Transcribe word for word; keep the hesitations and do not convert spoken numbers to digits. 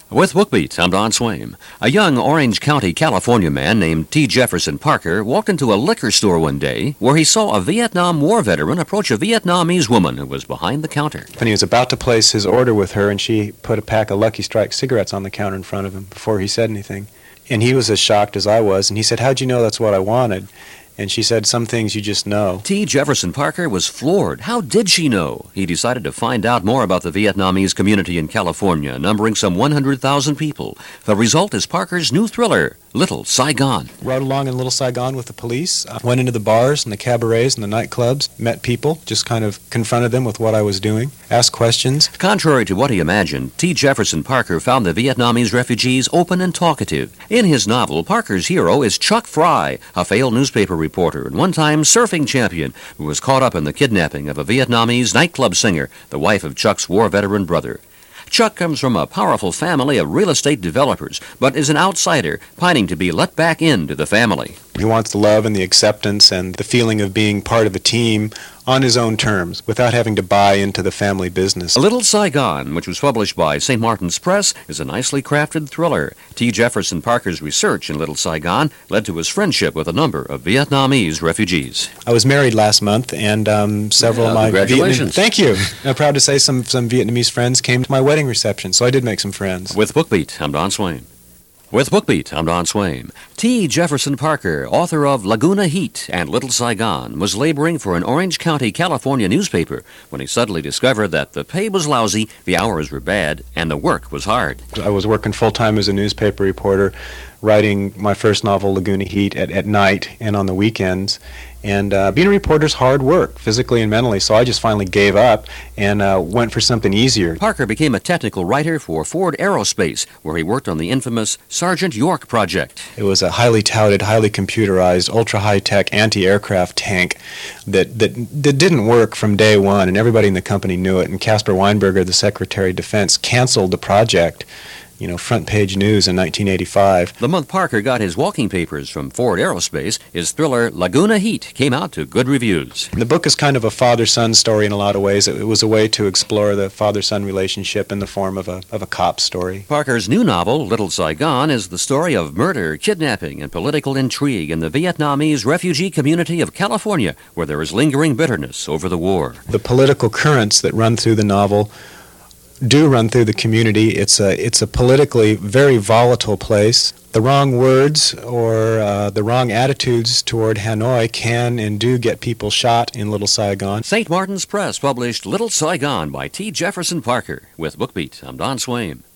With BookBeat, I'm Don Swaim. A young Orange County, California man named T. Jefferson Parker walked into a liquor store one day where he saw a Vietnam War veteran approach a Vietnamese woman who was behind the counter. And he was about to place his order with her, and she put a pack of Lucky Strike cigarettes on the counter in front of him before he said anything. And he was as shocked as I was, and he said, "How'd you know that's what I wanted?" And she said, "Some things you just know." T. Jefferson Parker was floored. How did she know? He decided to find out more about the Vietnamese community in California, numbering some one hundred thousand people. The result is Parker's new thriller, Little Saigon. Rode along in Little Saigon with the police, I went into the bars and the cabarets and the nightclubs, met people, just kind of confronted them with what I was doing, asked questions. Contrary to what he imagined, T. Jefferson Parker found the Vietnamese refugees open and talkative. In his novel, Parker's hero is Chuck Fry, a failed newspaper reporter and one-time surfing champion who was caught up in the kidnapping of a Vietnamese nightclub singer, the wife of Chuck's war veteran brother. Chuck comes from a powerful family of real estate developers, but is an outsider, pining to be let back into the family. He wants the love and the acceptance and the feeling of being part of a team on his own terms, without having to buy into the family business. Little Saigon, which was published by Saint Martin's Press, is a nicely crafted thriller. T. Jefferson Parker's research in Little Saigon led to his friendship with a number of Vietnamese refugees. I was married last month, and um, several Yeah, of my congratulations. Vietnam- Thank you. I'm proud to say some, some Vietnamese friends came to my wedding reception, so I did make some friends. With BookBeat, I'm Don Swaim. With BookBeat, I'm Don Swaim. T. Jefferson Parker, author of Laguna Heat and Little Saigon, was laboring for an Orange County, California newspaper when he suddenly discovered that the pay was lousy, the hours were bad, and the work was hard. I was working full-time as a newspaper reporter, writing my first novel, Laguna Heat, at, at night and on the weekends. And uh, being a reporter's hard work, physically and mentally, so I just finally gave up and uh, went for something easier. Parker became a technical writer for Ford Aerospace, where he worked on the infamous Sergeant York project. It was a highly touted, highly computerized, ultra-high-tech anti-aircraft tank that, that, that didn't work from day one, and everybody in the company knew it. And Caspar Weinberger, the Secretary of Defense, canceled the project. You know, front page news in nineteen eighty-five. The month Parker got his walking papers from Ford Aerospace, his thriller Laguna Heat came out to good reviews. The book is kind of a father-son story in a lot of ways. It was a way to explore the father-son relationship in the form of a, of a cop story. Parker's new novel, Little Saigon, is the story of murder, kidnapping, and political intrigue in the Vietnamese refugee community of California, where there is lingering bitterness over the war. The political currents that run through the novel do run through the community. It's a it's a politically very volatile place. The wrong words or uh, the wrong attitudes toward Hanoi can and do get people shot in Little Saigon. Saint Martin's Press published Little Saigon by T. Jefferson Parker. With BookBeat, I'm Don Swaim.